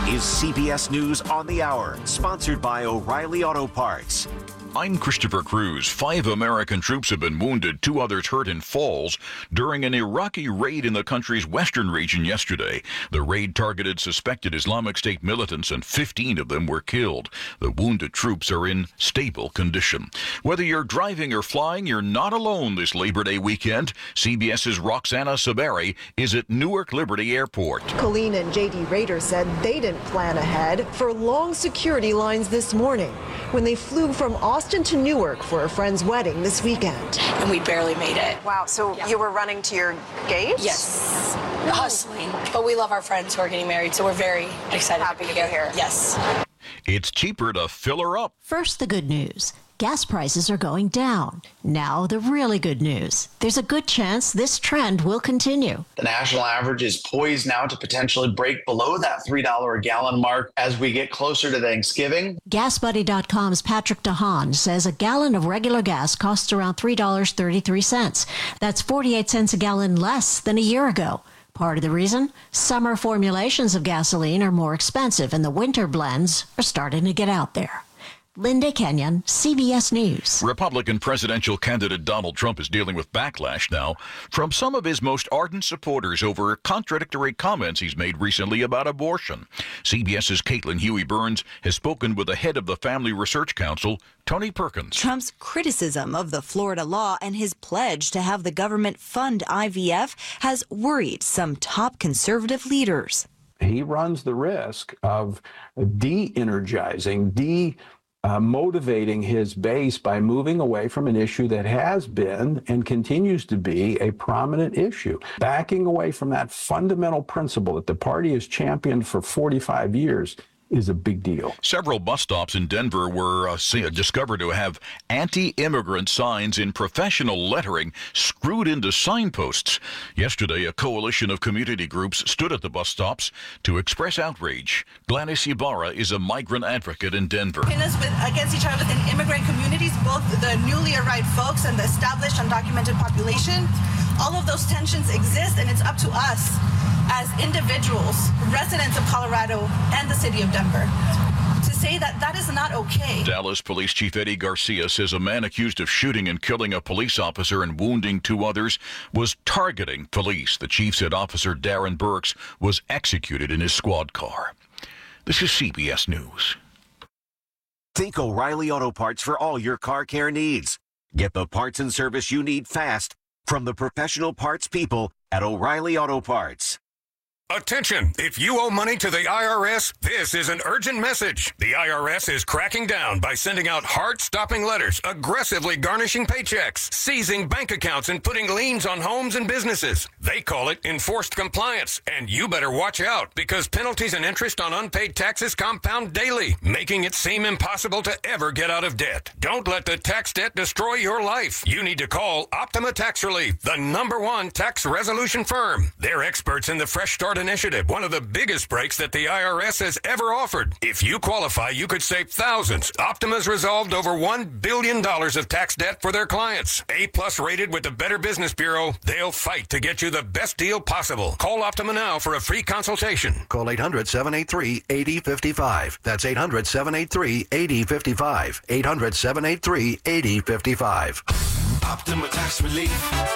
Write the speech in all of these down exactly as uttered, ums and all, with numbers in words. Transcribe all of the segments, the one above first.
is C B S News on the Hour, sponsored by O'Reilly Auto Parts. I'm Christopher Cruz. Five American troops have been wounded, two others hurt in falls during an Iraqi raid in the country's western region yesterday. The raid targeted suspected Islamic State militants, and fifteen of them were killed. The wounded troops are in stable condition. Whether you're driving or flying, you're not alone this Labor Day weekend. CBS's Roxana Saberi is at Newark Liberty Airport. Colleen and J D Rader said they didn't plan ahead for long security lines this morning when they flew from Austin to Newark for a friend's wedding this weekend. And we barely made it. Wow, so yeah. You were running to your gate? Yes, hustling. But we love our friends who are getting married, so we're very excited Happy to be to be here. here. Yes. It's cheaper to fill her up. First, the good news. Gas prices are going down. Now, the really good news. There's a good chance this trend will continue. The national average is poised now to potentially break below that three dollars a gallon mark as we get closer to Thanksgiving. Gas Buddy dot com's Patrick DeHaan says a gallon of regular gas costs around three dollars and thirty-three cents. That's forty-eight cents a gallon less than a year ago. Part of the reason? Summer formulations of gasoline are more expensive and the winter blends are starting to get out there. Linda Kenyon, C B S News. Republican presidential candidate Donald Trump is dealing with backlash now from some of his most ardent supporters over contradictory comments he's made recently about abortion. CBS's Caitlin Huey-Burns has spoken with the head of the Family Research Council, Tony Perkins. Trump's criticism of the Florida law and his pledge to have the government fund I V F has worried some top conservative leaders. He runs the risk of de-energizing, de Uh, motivating his base by moving away from an issue that has been and continues to be a prominent issue. Backing away from that fundamental principle that the party has championed for forty-five years is a big deal. Several bus stops in Denver were uh, discovered to have anti-immigrant signs in professional lettering screwed into signposts. Yesterday, a coalition of community groups stood at the bus stops to express outrage. Gladys Ibarra is a migrant advocate in Denver. With, against each other within immigrant communities, both the newly arrived folks and the established undocumented population, all of those tensions exist, and it's up to us as individuals, residents of Colorado and the city of Denver, to say that that is not okay. Dallas Police Chief Eddie Garcia says a man accused of shooting and killing a police officer and wounding two others was targeting police. The chief said Officer Darren Burks was executed in his squad car. This is C B S News. Think O'Reilly Auto Parts for all your car care needs. Get the parts and service you need fast from the professional parts people at O'Reilly Auto Parts. Attention! If you owe money to the I R S, this is an urgent message. The I R S is cracking down by sending out heart-stopping letters, aggressively garnishing paychecks, seizing bank accounts, and putting liens on homes and businesses. They call it enforced compliance, and you better watch out because penalties and interest on unpaid taxes compound daily, making it seem impossible to ever get out of debt. Don't let the tax debt destroy your life. You need to call Optima Tax Relief, the number one tax resolution firm. They're experts in the Fresh Start Initiative, one of the biggest breaks that the I R S has ever offered. If you qualify, you could save thousands. Optima's resolved over one billion dollars of tax debt for their clients. A-plus rated with the Better Business Bureau, they'll fight to get you the best deal possible. Call Optima now for a free consultation. Call eight hundred, seven eight three, eight zero five five. That's eight hundred, seven eight three, eight zero five five. eight hundred, seven eight three, eight zero five five. Optima Tax Relief.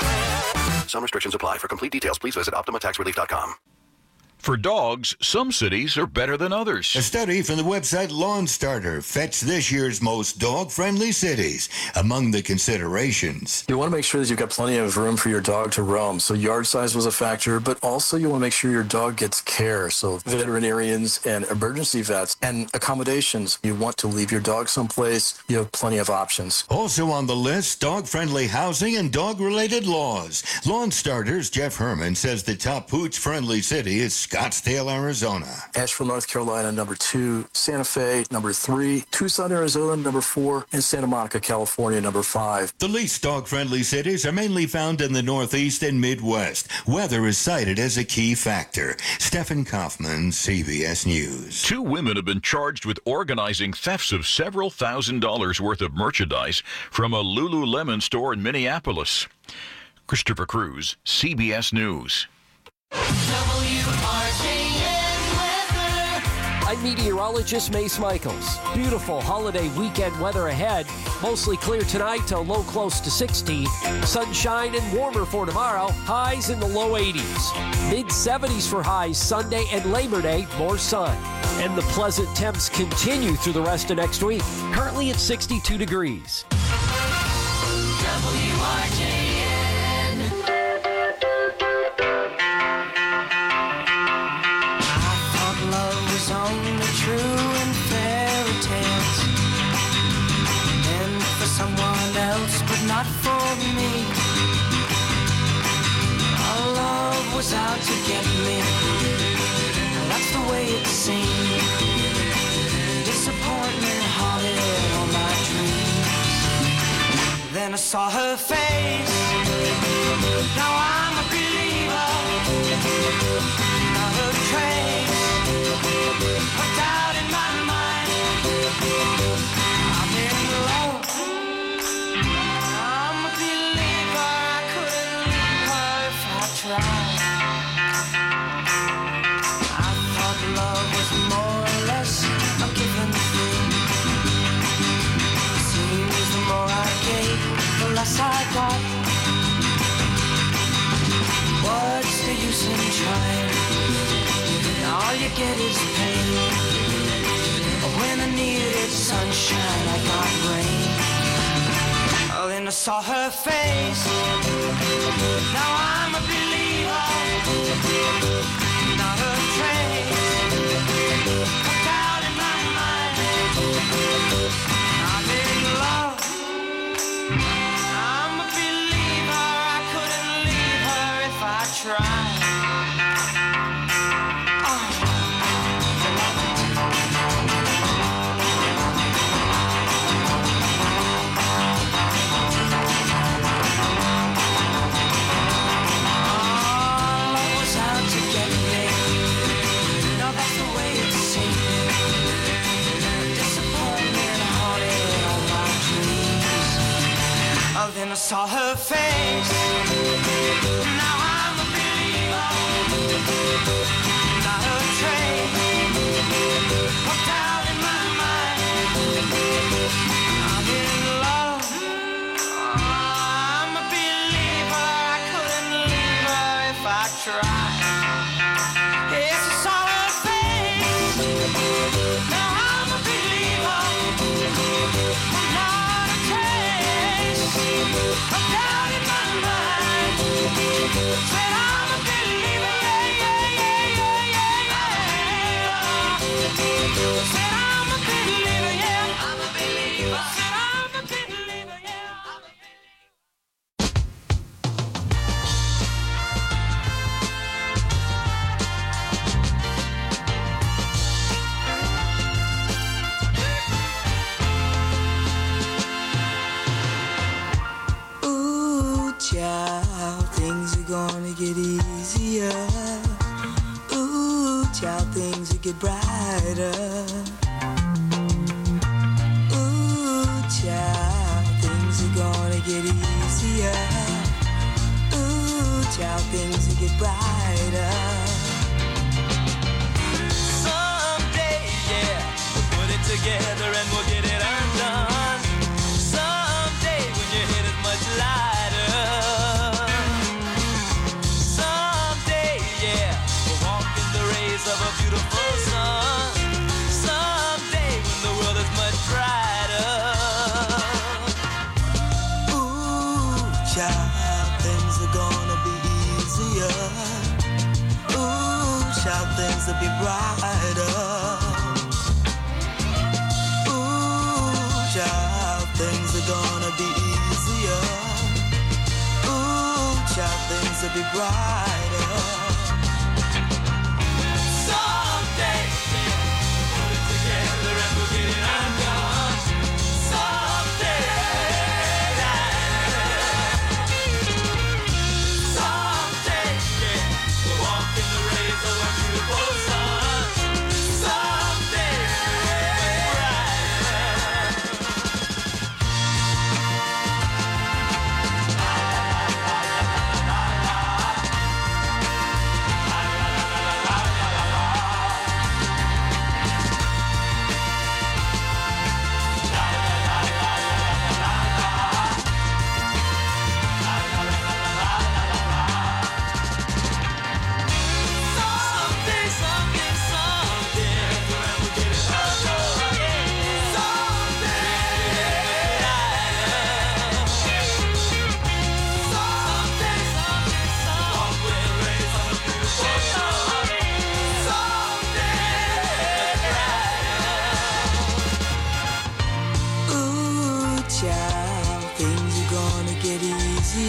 Some restrictions apply. For complete details, please visit optima tax relief dot com. For dogs, some cities are better than others. A study from the website Lawn Starter fetched this year's most dog-friendly cities among the considerations. You want to make sure that you've got plenty of room for your dog to roam. So yard size was a factor, but also you want to make sure your dog gets care. So veterinarians and emergency vets and accommodations. You want to leave your dog someplace. You have plenty of options. Also on the list, dog-friendly housing and dog-related laws. Lawn Starter's Jeff Herman says the top pooch-friendly city is Scottsdale, Arizona. Asheville, North Carolina, number two. Santa Fe, number three. Tucson, Arizona, number four. And Santa Monica, California, number five. The least dog-friendly cities are mainly found in the Northeast and Midwest. Weather is cited as a key factor. Stephen Kaufman, C B S News. Two women have been charged with organizing thefts of several thousand dollars worth of merchandise from a Lululemon store in Minneapolis. Christopher Cruz, C B S News. W R J N weather. I'm meteorologist Mace Michaels. Beautiful holiday weekend weather ahead. Mostly clear tonight to a low close to sixty. Sunshine and warmer for tomorrow. Highs in the low eighties. mid seventies for highs Sunday and Labor Day. More sun. And the pleasant temps continue through the rest of next week. Currently at sixty-two degrees. W R J N. I thought love was only true in fairy tales, and for someone else, but not for me. Our love was out to get me. That's the way it seemed. Disappointment haunted all my dreams. Then I saw her face. Now I'm a believer. Not a trace of doubt in my mind. I'm in love. I'm a believer. I couldn't leave her if I tried. I thought love was more or less a given thing. Seems the more I gave, the less I got. What's the use in trying? All you get is pain. When I needed sunshine, I got rain. Oh, then I saw her face. Now I'm a believer. Not a trace of doubt in my mind. I'm in love. I'm a believer. I couldn't leave her if I tried. Then I saw her face. Now I'm a believer. Not a trace of doubt in my mind. I'm in love. I'm a believer. I couldn't leave her if I tried. Yes, I saw her face. Now I'm a believer. Not a trace of doubt in my mind. Said I'm a believer, yeah, yeah, yeah, yeah, yeah, yeah. Said I'm a believer, yeah, I'm a believer. Said I'm a believer, yeah, I'm a child, things are gonna get easier. Ooh, child, things will get brighter. Ooh, child, things are gonna get easier. Ooh, child, things will get brighter. Someday, yeah, we'll put it together and we'll get it undone. Someday, when your head is much lighter. Of a beautiful sun. Someday when the world is much brighter. Ooh, child, things are gonna be easier. Ooh, child, things will be brighter. Ooh, child, things are gonna be easier. Ooh, child, things will be brighter.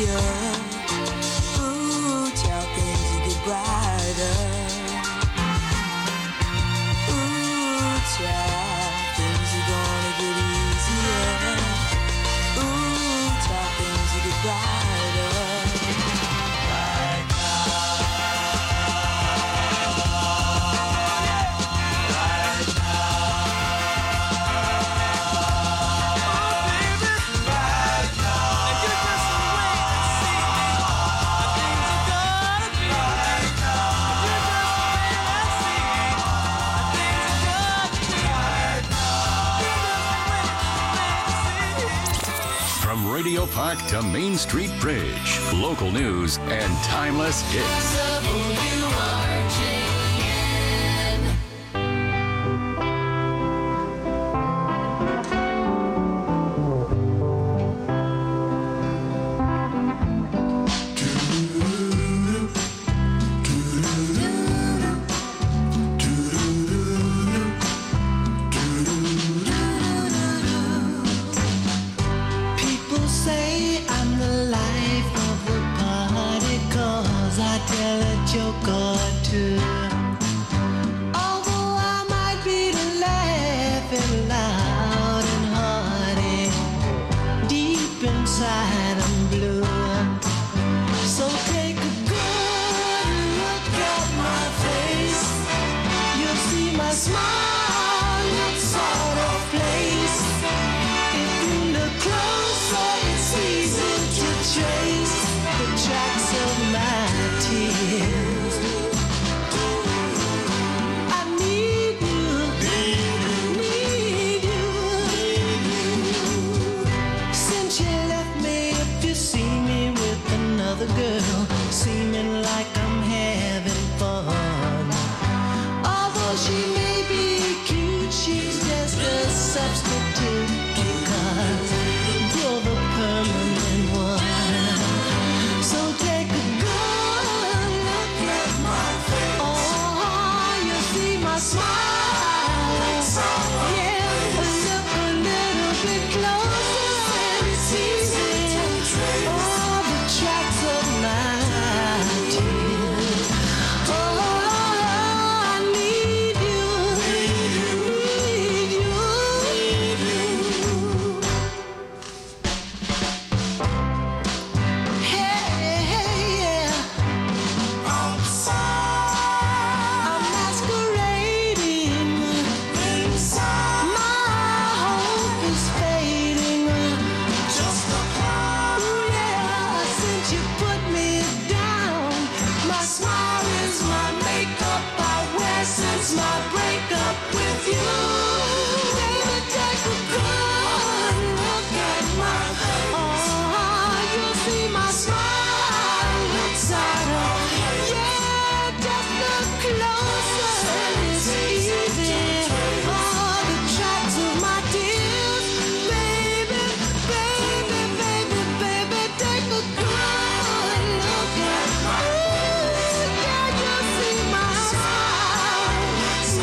easier. Ooh, child, things will get brighter. Ooh, child, things are gonna get easier. Ooh, child, things will get brighter. Right now. Right now. Oh, baby. Right now. And you just wait and see how things are gonna be. Right now. You just wait and see how things are gonna be. Right now. You just wait, wait and see. From Radio Park to Main Street Bridge, local news and timeless hits. People say I'm the life of the party, 'cause I tell a joke or two. Although I might be laughing loud and hearty, deep inside I'm blue. So take a good look at my face. You'll see my smile looks sort of place. If you look closer, it's easy to trace the tracks of my tears. I need you, need you. Since you left me, if you see me with another girl, seeming like I'm having fun. Although she may be cute, she's just a substitute, because you're the permanent one. So take a good look at my face. Oh, you see my smile. Yeah, look a little bit closer and it's easy to trace all the tracks of my tears. Oh, I need you, need you, need you. Hey, hey, yeah. I'm masquerading inside. My hope is fading. Just a cloud. Ooh, yeah. Since you put me down, my smile is my makeup I wear since my breakup with you. Baby, take a good look at my face. Oh, you'll see my smile inside her. Yeah, just look closer and it's easy. All the tracks of my tears. Baby, baby, baby, baby, take a good look at my face. Yeah, you'll see my smile.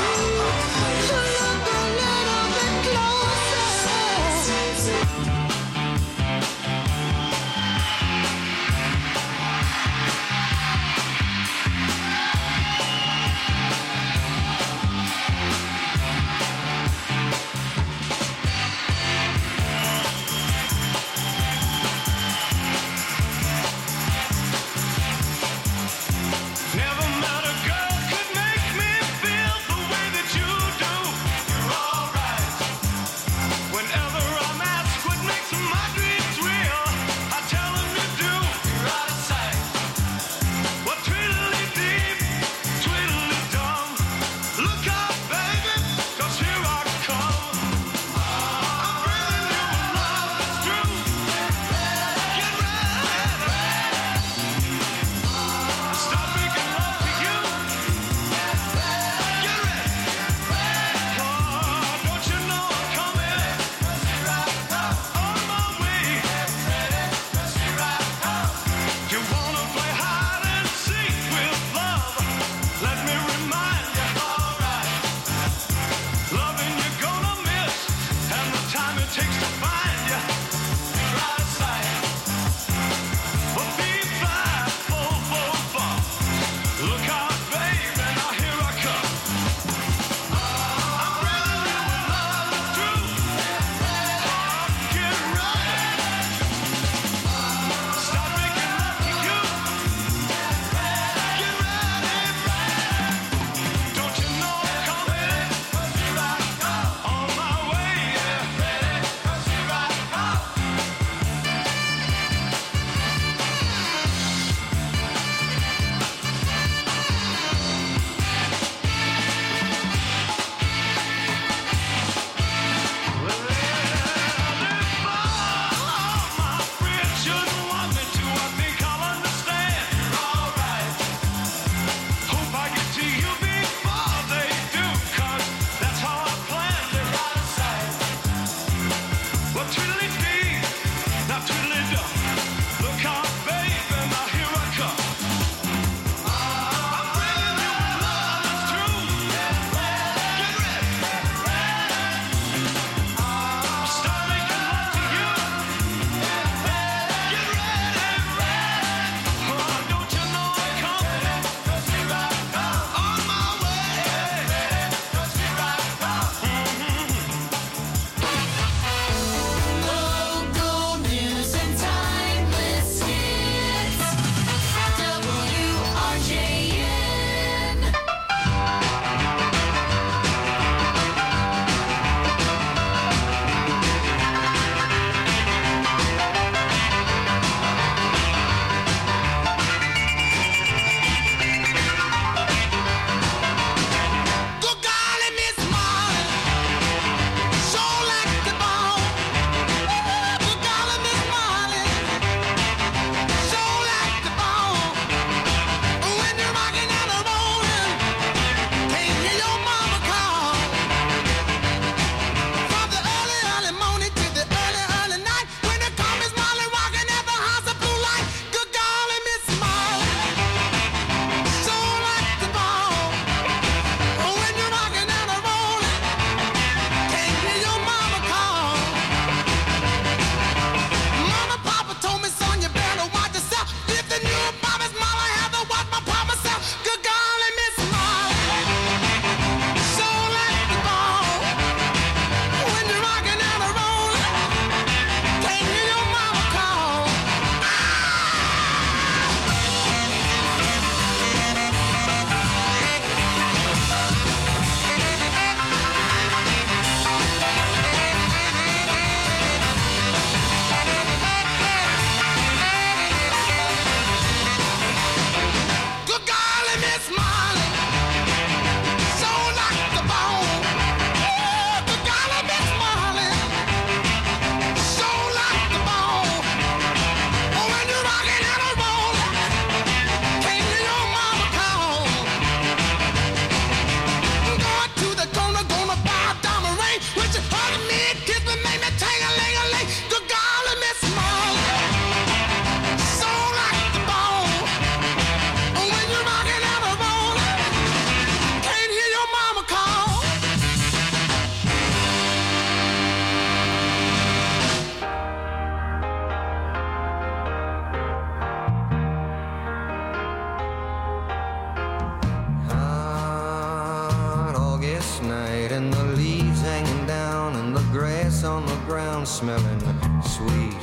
night, and the leaves hanging down, and the grass on the ground smelling sweet.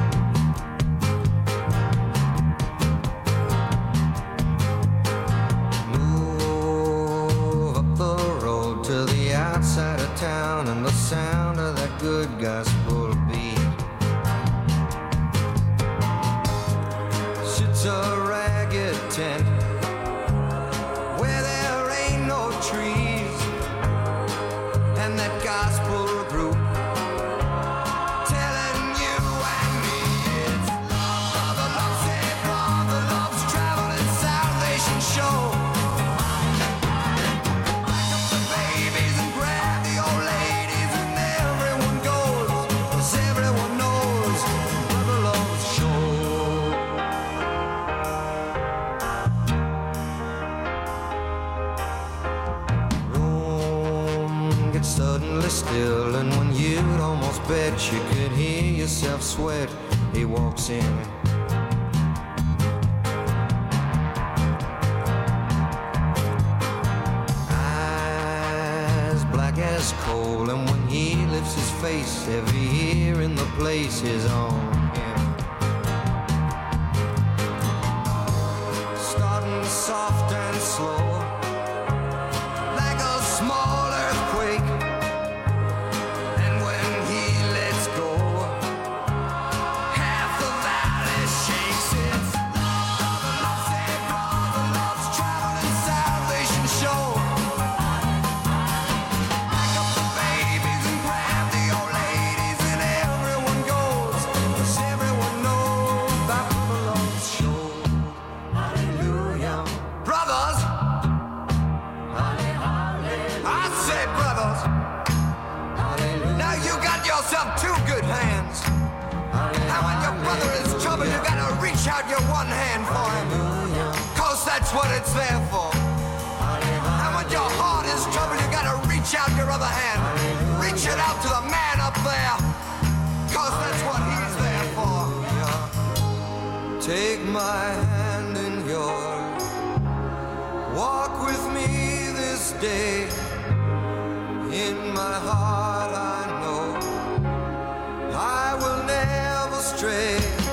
Move up the road to the outside of town, and the sound of that good gospel beat. Sits a ragged tent where there ain't no trees, and that gospel group telling you and me it's love, brother, love, say brother, love's traveling salvation show. Pack up the babies and grab the old ladies, and everyone goes, 'cause everyone knows brother loves show. Gets suddenly still, and when you'd almost bet you could hear yourself sweat, he walks in. Eyes black as coal, and when he lifts his face, every ear in the place is on him. Starting soft and slow, like a small earthquake, and when he lets go, half the valley shakes. It's love, love, say brother, love's traveling salvation show. Pack up the babies and grab the old ladies, and everyone goes, 'cause everyone knows that brother loves show. Hallelujah, brothers. I say, brothers, now you got yourself two good hands. And when your brother is in trouble, you gotta reach out your one hand for him, 'cause that's what it's there for. And when your heart is trouble, you gotta reach out your other hand. Reach it out to the man up there, 'cause that's what he's there for. Take my hand in yours, walk with me this day. In my heart I know I will never stray.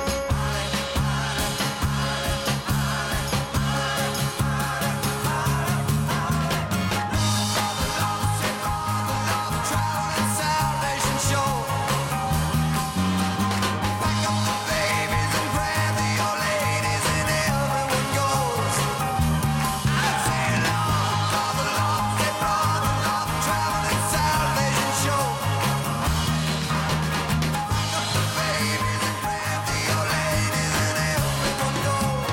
Traveling salvation show. Pack up the babies and grab the old ladies, and everyone goes. I say love, brother, love, say brother, love, traveling salvation show. Pack up the babies and grab the old ladies, and everyone goes.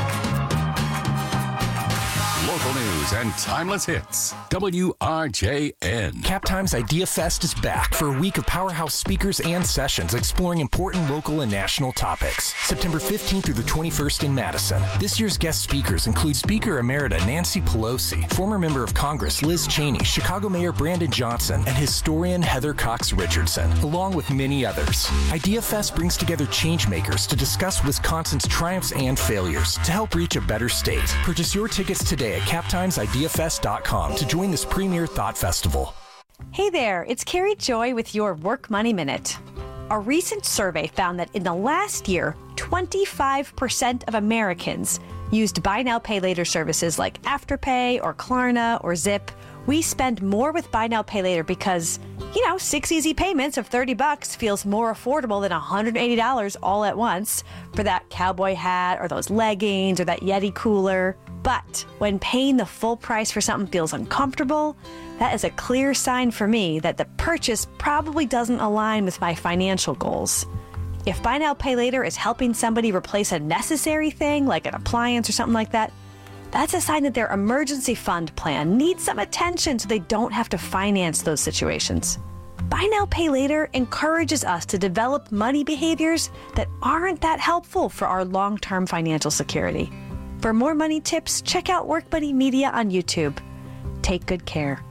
Local news and timeless hits. W R J N. Cap Times Idea Fest is back for a week of powerhouse speakers and sessions exploring important local and national topics. September fifteenth through the twenty-first in Madison. This year's guest speakers include Speaker Emerita Nancy Pelosi, former member of Congress Liz Cheney, Chicago Mayor Brandon Johnson, and historian Heather Cox Richardson, along with many others. Idea Fest brings together changemakers to discuss Wisconsin's triumphs and failures to help reach a better state. Purchase your tickets today at cap times idea fest dot com to join this premier thought festival. Hey there, it's Carrie Joy with your Work Money Minute. A recent survey found that in the last year, twenty-five percent of Americans used buy now, pay later services like Afterpay or Klarna or Zip. We spend more with buy now, pay later because, you know, six easy payments of thirty bucks feels more affordable than one hundred eighty dollars all at once for that cowboy hat or those leggings or that Yeti cooler. But when paying the full price for something feels uncomfortable, that is a clear sign for me that the purchase probably doesn't align with my financial goals. If buy now, pay later is helping somebody replace a necessary thing like an appliance or something like that, that's a sign that their emergency fund plan needs some attention so they don't have to finance those situations. Buy now, pay later encourages us to develop money behaviors that aren't that helpful for our long-term financial security. For more money tips, check out Work Money Media on YouTube. Take good care.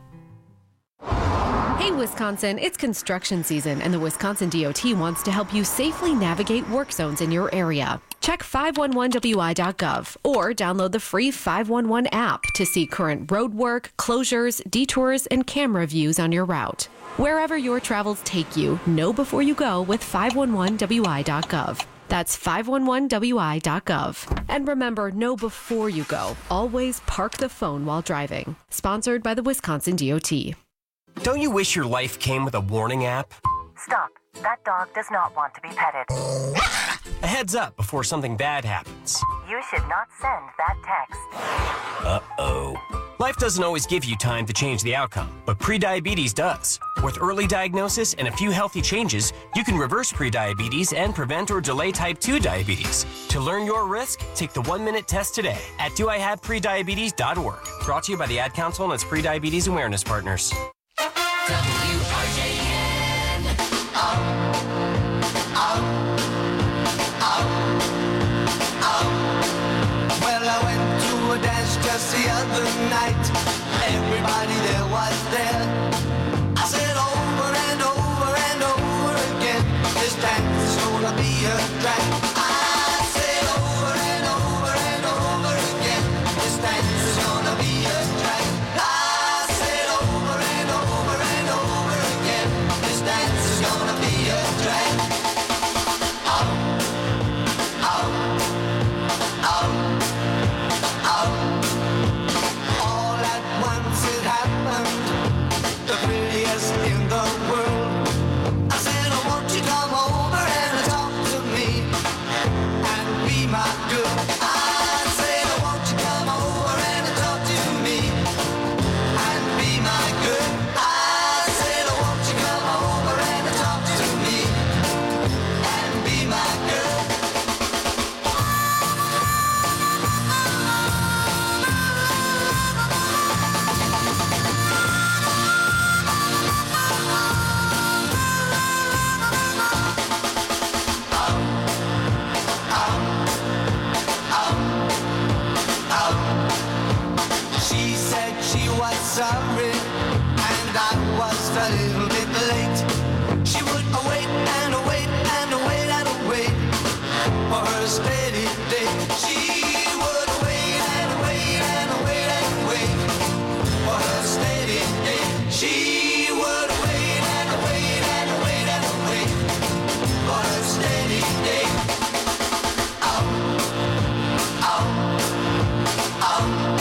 Hey Wisconsin, it's construction season and the Wisconsin D O T wants to help you safely navigate work zones in your area. Check five one one W I dot gov or download the free five one one app to see current road work, closures, detours, and camera views on your route. Wherever your travels take you, know before you go with five one one W I dot gov. That's five one one W I dot gov. And remember, know before you go. Always park the phone while driving. Sponsored by the Wisconsin D O T. Don't you wish your life came with a warning app? Stop. That dog does not want to be petted. A heads up before something bad happens. You should not send that text. Uh-oh. Life doesn't always give you time to change the outcome, but prediabetes does. With early diagnosis and a few healthy changes, you can reverse prediabetes and prevent or delay type two diabetes. To learn your risk, take the one-minute test today at do I have prediabetes dot org. Brought to you by the Ad Council and its Prediabetes Awareness Partners. W R J N. Oh, oh, oh, oh. Well, I went to a dance just the other night. Everybody there was there. I said over and over and over again, this dance is gonna be a drag. I said over and over and over again, this dance is gonna be a drag. I said over and over and over again, this dance is gonna be a drag. Oh, oh, oh, oh. All at once it happened, the prettiest in the world. I said, oh, won't you come over and talk to me and be my girl? I said, oh, won't you come over and talk to me and be my girl? I said, oh, won't you come over and talk to me and be my girl? She said she was sorry, and I was a little bit late. She would wait and wait and wait and wait for her steady day. She would wait and wait and wait and wait for her steady day. She would wait and wait and wait and wait for her steady day. Oh, oh, oh.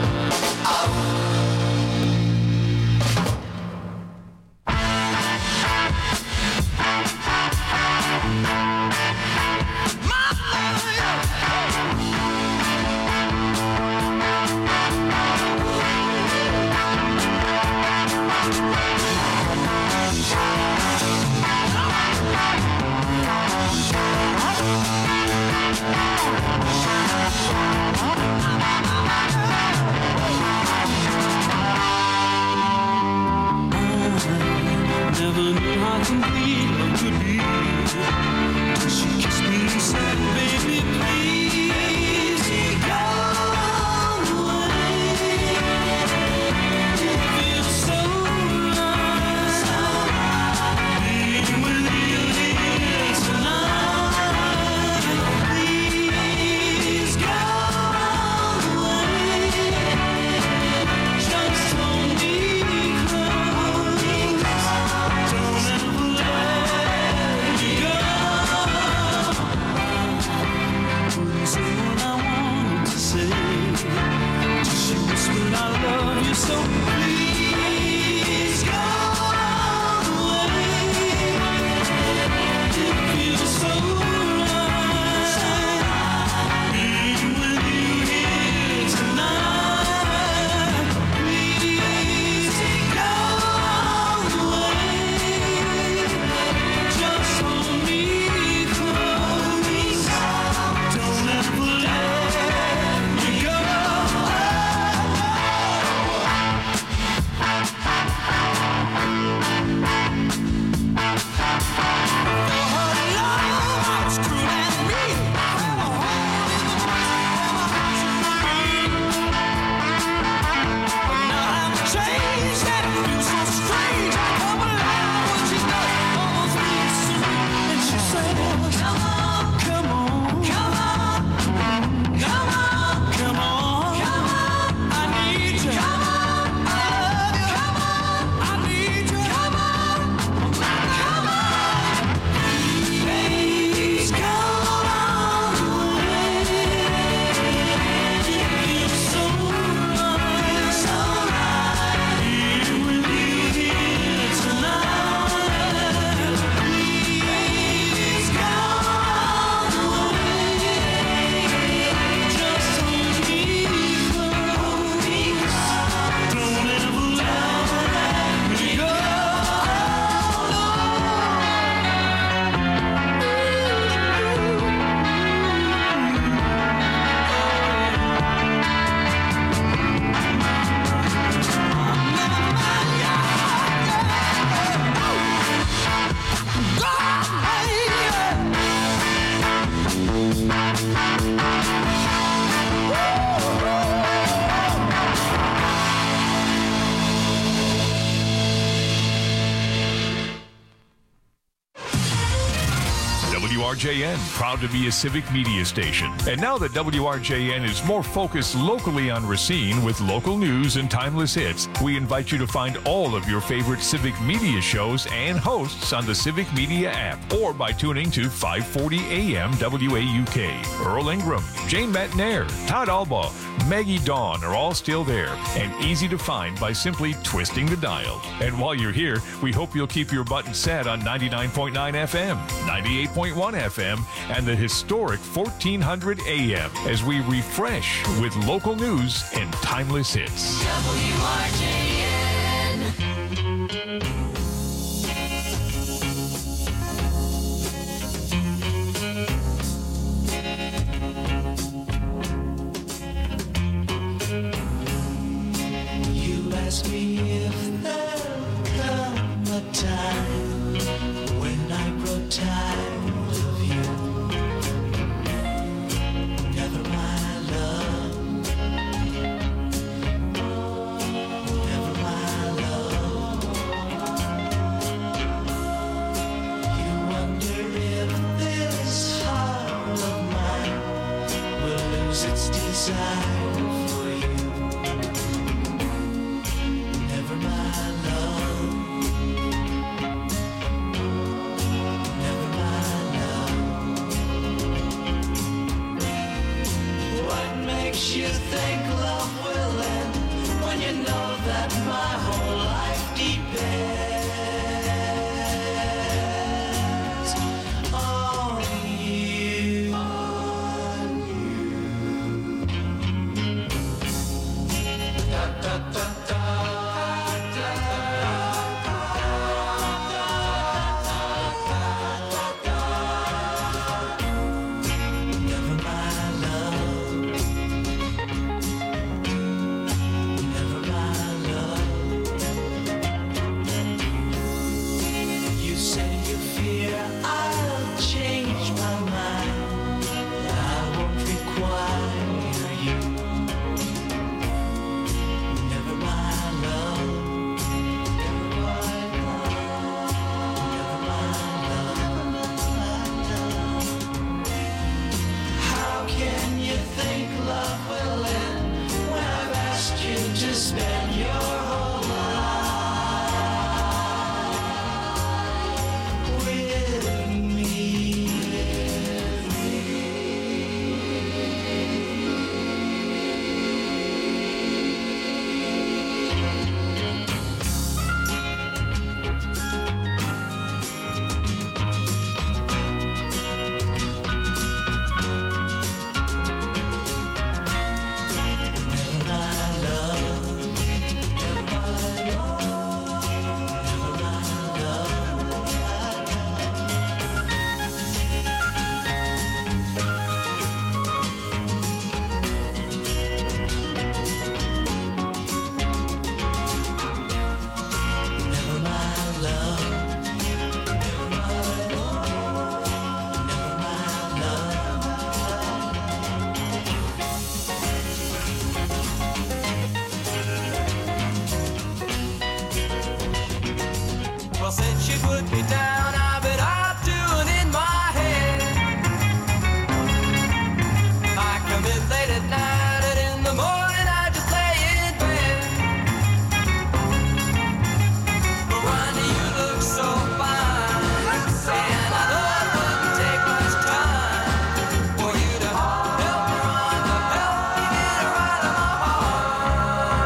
Never knew how complete love could be till she kissed me and said, baby, please go away. It feels so right being with you here tonight. Please go away. Just hold me close. Don't ever let R J N, proud to be a civic media station. And now that W R J N is more focused locally on Racine with local news and timeless hits, we invite you to find all of your favorite civic media shows and hosts on the Civic Media app or by tuning to five forty A M W A U K. Earl Ingram, Jane Matnair, Todd Albaugh, Maggie Dawn are all still there and easy to find by simply twisting the dial. And while you're here, we hope you'll keep your button set on ninety-nine point nine F M, ninety-eight point one F M, and the historic fourteen hundred A M as we refresh with local news and timeless hits. W R J N. You ask me if there'll come a time when I grow tired of you. Never my love. Never my love. You wonder if this heart of mine will lose its desire for you. Never my love. Never my love. What makes you think love will end when you know that my whole life depends on you? On you. Da, da, da, da. Never my love. Never my love. You say you fear I'll change my mind. I won't require you. Never my love. Never my love. Never my love. How can you think love will end when I've asked you to spend your whole life with me? With Never my love. Never my love. Never my love. Never my love. Never my love. Never my love. Well, since you put me down, I've been out doing in my head. I come in late at night, and in the morning I just lay in bed. But Ronnie, you look so fine, and I know it wouldn't take much time for you to help me, Rhonda, help me get her out of my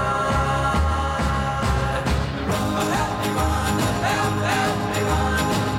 heart. Help me, Rhonda, help, help me, Rhonda.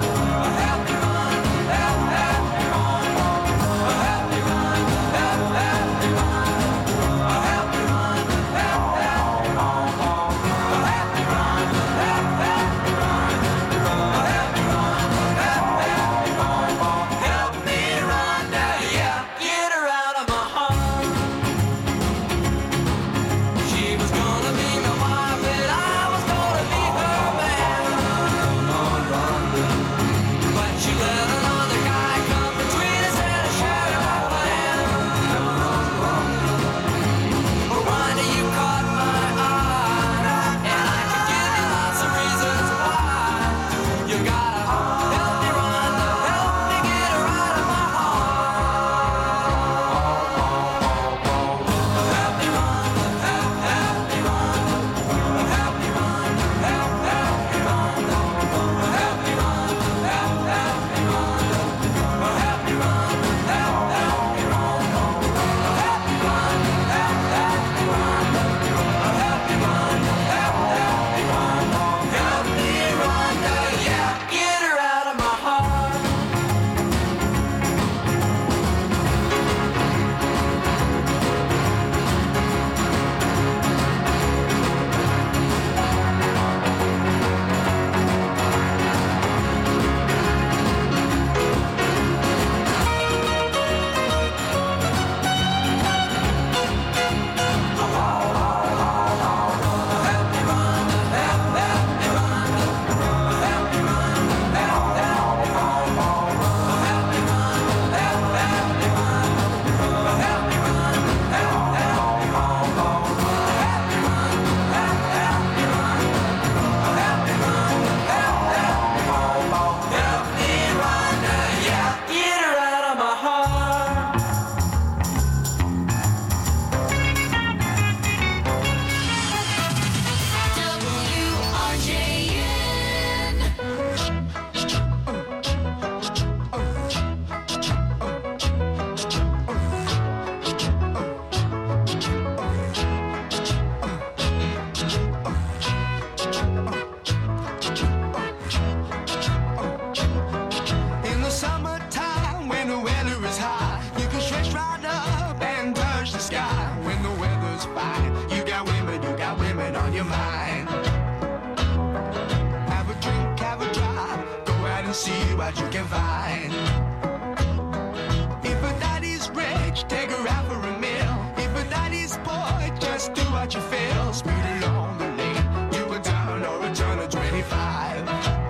your mind. Have a drink, have a drive, go out and see what you can find. If a daddy's rich, take her out for a meal. If a daddy's poor, just do what you feel. Speed along the lane, you can turn or a turn of twenty-five.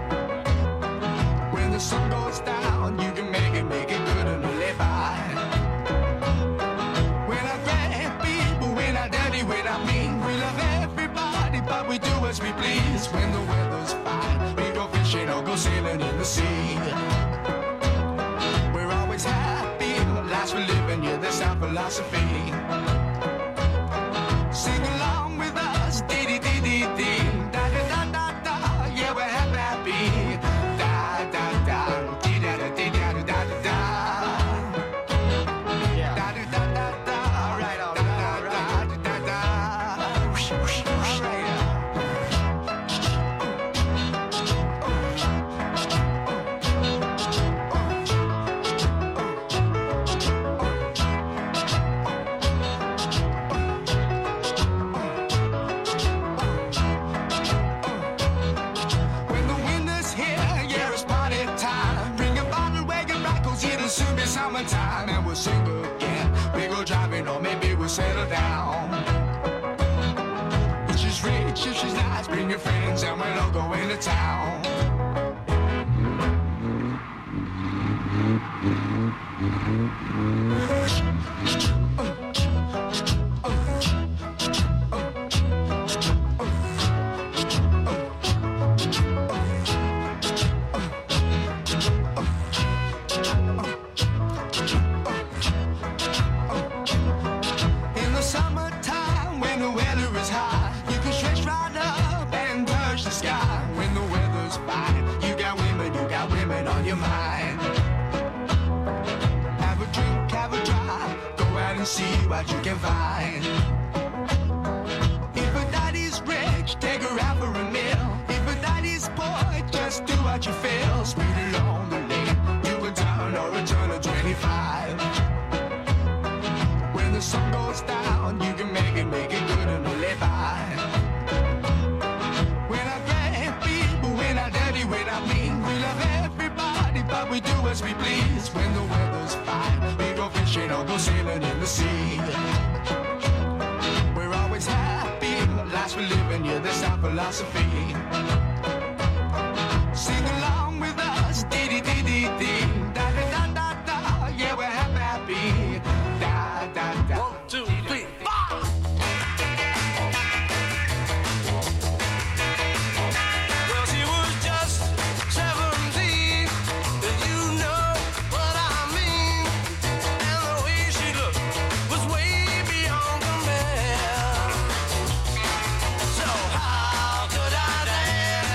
When the sun goes down, you can make it, make it good and live by. When I grab people, when I dirty, when I mean, we love everybody, but we do as we please. When the weather's fine, we go fishing or go sailing in the sea. We're always happy, lives we're living, yeah, that's our philosophy. Sing along with us, dee dee dee dee dee, da da da da da, yeah, we're happy, happy. Da da da, dee da da dee da da da da da. Da da da da da, right on, da da da da da. Whoosh whoosh whoosh, right on. When the winter's here, yeah, it's party time. Bring a bottle, wagon back, 'cause it'll soon be summertime. And we'll sing again. We go driving, or maybe we'll settle down. If she's rich, if she's nice, bring your friends, and we'll all go into town. In the summertime, when the weather is hot, you can stretch right up and touch the sky. When the weather's fine, you got women, you got women on your mind. Have a drink, have a drive, go out and see what you can find. If a daddy's rich, take her out for a meal. If a daddy's poor, just do what you feel. Speed along the lane, you can turn or a turn of twenty-five. When the sun goes down, you can make it, make it good and live by. When I grab people, when I dirty, when I mean, we love everybody, but we do as we please. When the weather's fine, we go fishing or go sailing in the sea. We're always happy, lives we're living, yeah, that's our philosophy. Sing along with us, dee dee dee dee dee, da da da da da, yeah, we're happy, happy. Da da da. One, two, three, four. Well, she was just seventeen, and you know what I mean. And the way she looked was way beyond compare. So how could I dare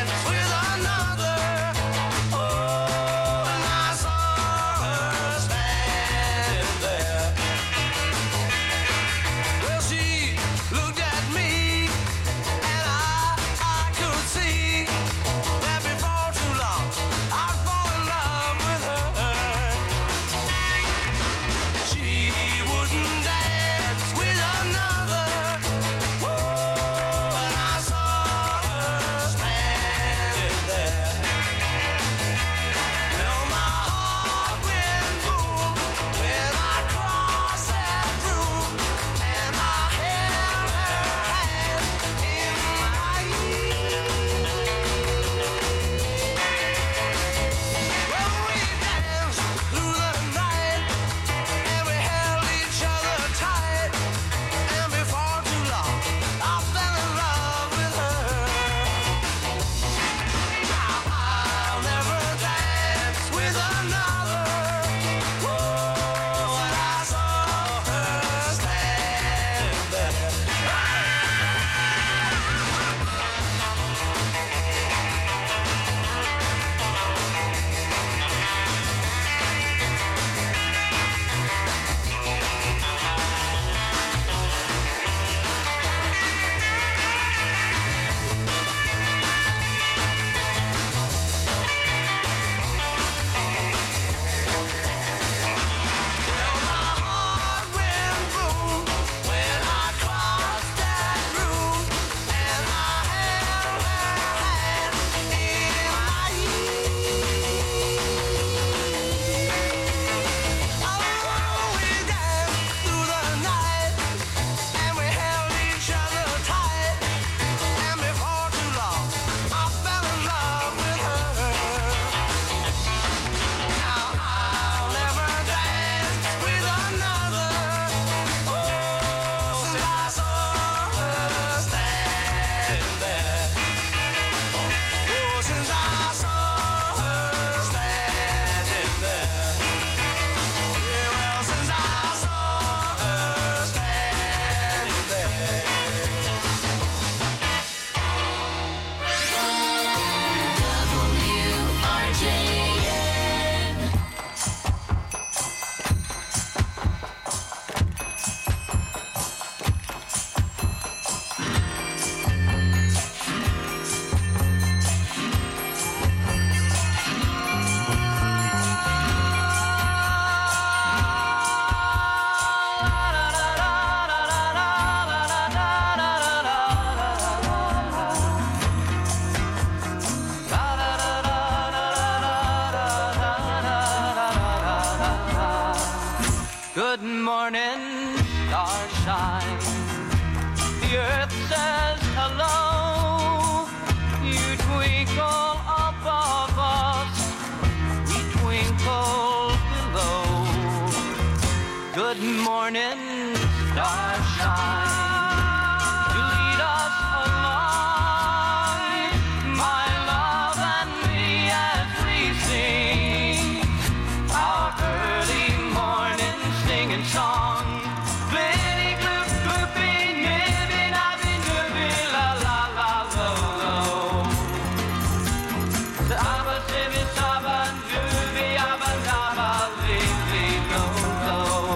Good morning, starshine. The earth says hello. You twinkle above us, we twinkle below. Good morning, starshine. You lead us along, my love and me, as we sing our early morning singing song. Blitty gloop gloopy, nibby nabby nibby, la la la lo lo. Saba sibby saba nubby abba nabba lily lo lo.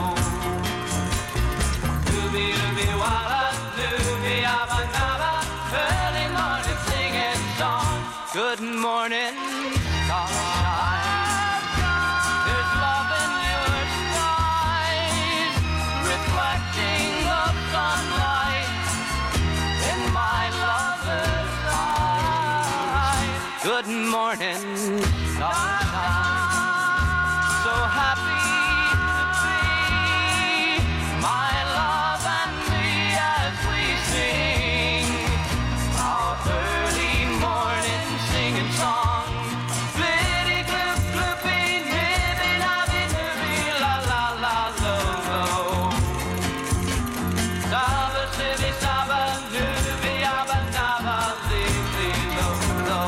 Nubby nubby walla nubby abba nabba, early morning singing song. Good morning, starshine. There's love in your skies, reflecting the sunlight in my lover's eyes. Good morning, starshine. So happy to be my love and me as we sing our early morning singing song. Blitty gloop gloopy, nibby nabby nibby, la la la lo lo. Saba sibby saba nubby abba nabba lily lo lo.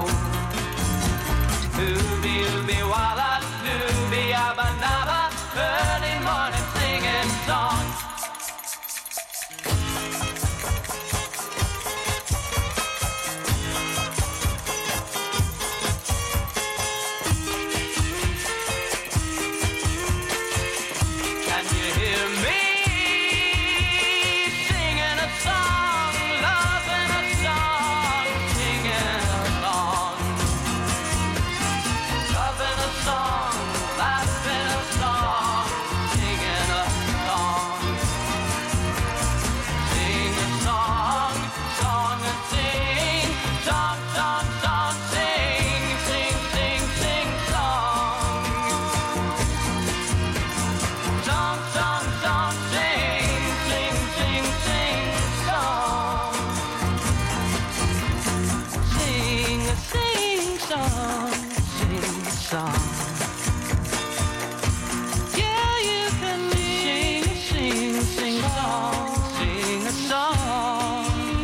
Nubby nubby walla nubby abba nabba, early morning singing song. Can you hear me singing a song, loving a song, singing a song, loving a song, laughing a song, singing a song, sing a song, song and sing, song, song, song, sing, sing, sing, sing, song. Song, song, song, sing, sing, sing, sing, song. Sing, sing, song, sing, song. Yeah, you can sing, sing, sing, song, sing a song.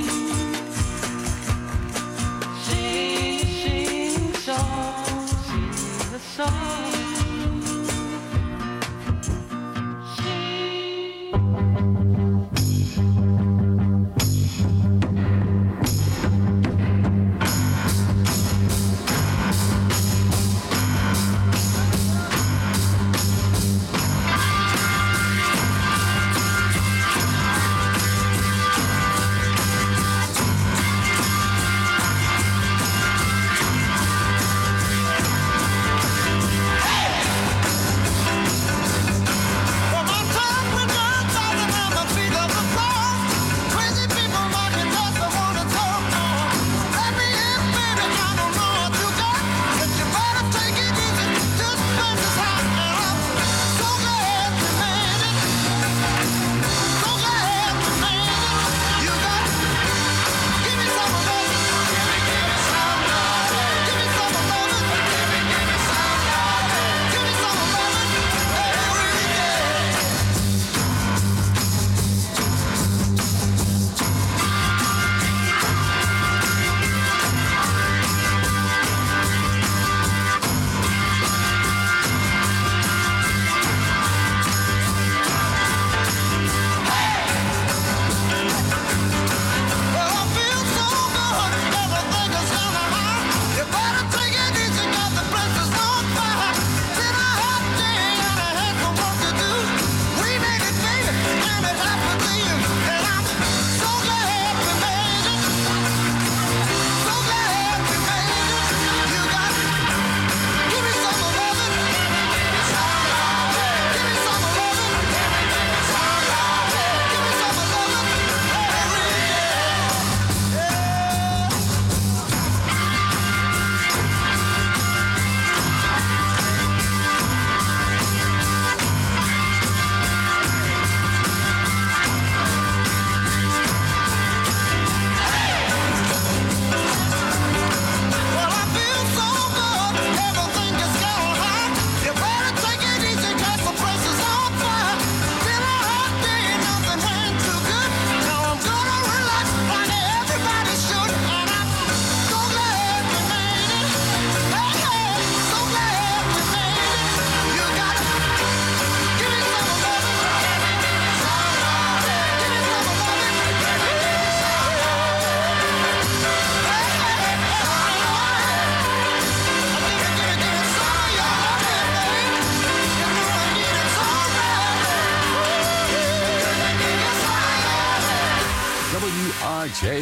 Sing, sing, song, sing a song.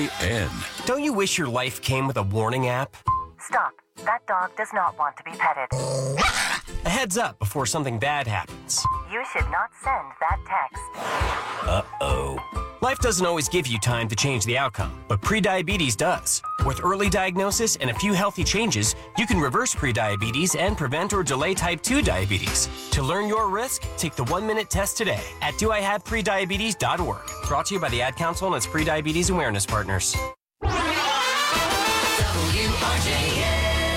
J N. Don't you wish your life came with a warning app? Stop. That dog does not want to be petted. A heads up before something bad happens. You should not send that text. Uh-oh. Life doesn't always give you time to change the outcome, but prediabetes does. With early diagnosis and a few healthy changes, you can reverse prediabetes and prevent or delay type two diabetes. To learn your risk, take the one-minute test today at do I have prediabetes dot org. Brought to you by the Ad Council and its prediabetes awareness partners. W R J N.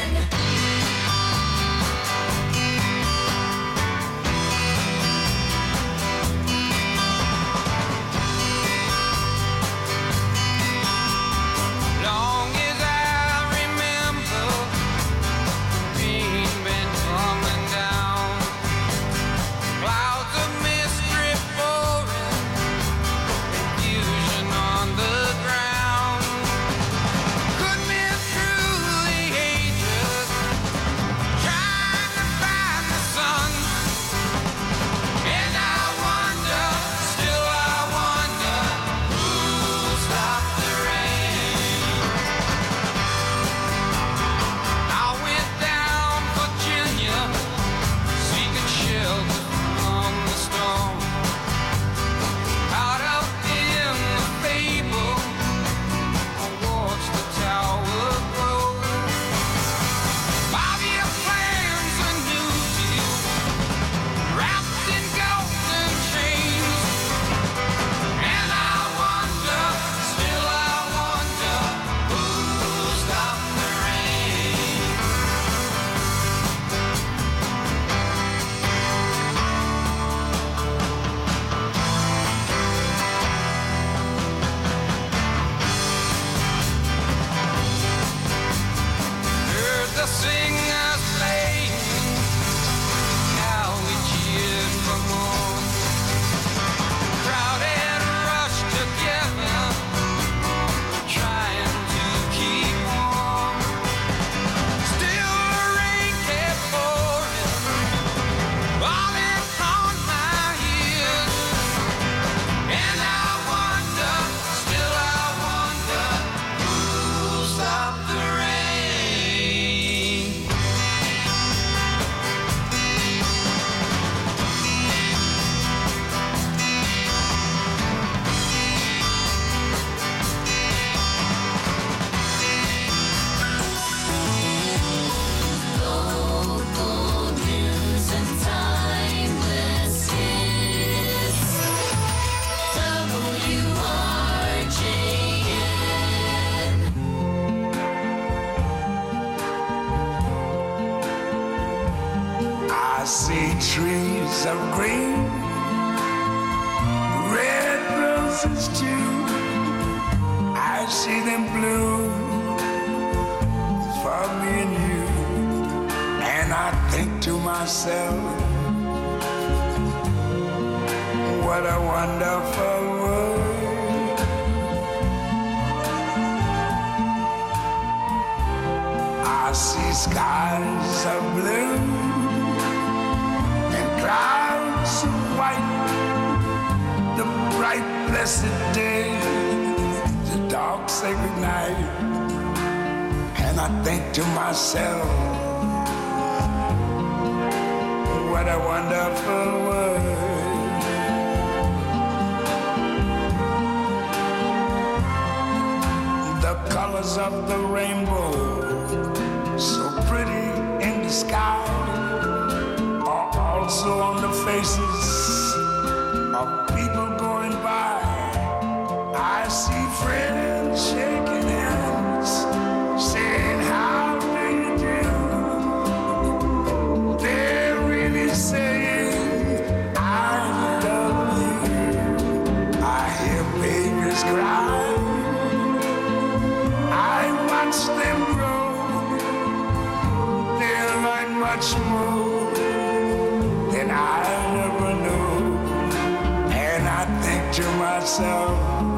Long as I remember, rain been coming down, clouds of mist drip pouring, confusion on the ground. Could men truly hate us, trying to find the sun? And I wonder, still I wonder, who'll stop the rain? I went down Virginia, seeking shelter from the storm. Caught up in the fable, I watched the tower grow. Five-year plans, a new deal, wrapped in golden chains. And I wonder, still I wonder, who'll stop the rain? Heard the singers playing, now we cheered for more. Crowd had rushed together, trying to keep warm. Still the rain kept pouring, falling on my ears. And I wonder, still I wonder, who'll stop the rain? Local news and timeless hits. W R J N. I see trees of green, red roses too. I see them bloom for me and you. And I think to myself, what a wonderful world. I see skies of blue and clouds of white, the bright blessed day, the dark sacred night. And I think to myself, what a wonderful world. The colors of the rainbow, so pretty in the sky, are also on the faces of people going by. I see friends shaking hands, saying, how do you do? They're really saying, I love you. I hear babies cry, I watch them grow. They'll learn much more than I never knew. And I think to myself,